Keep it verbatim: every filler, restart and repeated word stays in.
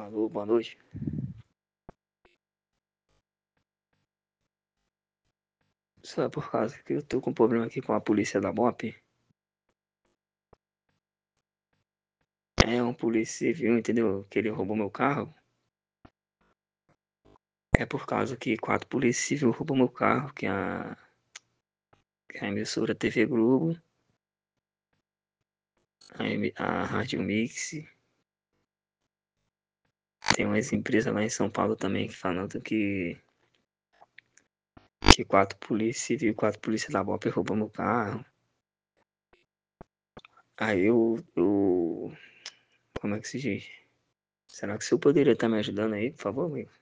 Alô, boa noite. Só é por causa que eu tô com um problema aqui com a polícia da MOP. É um polícia civil, entendeu? Que ele roubou meu carro. É por causa que quatro polícias civis roubou meu carro, que a, que a emissora T V Globo, a, emi- a Rádio Mix, tem umas empresas lá em São Paulo também que falando que, que quatro polícias civis, quatro polícias da MOP roubou meu carro. Aí eu, eu. Como é que se diz? Será que o senhor poderia estar me ajudando aí, por favor, amigo?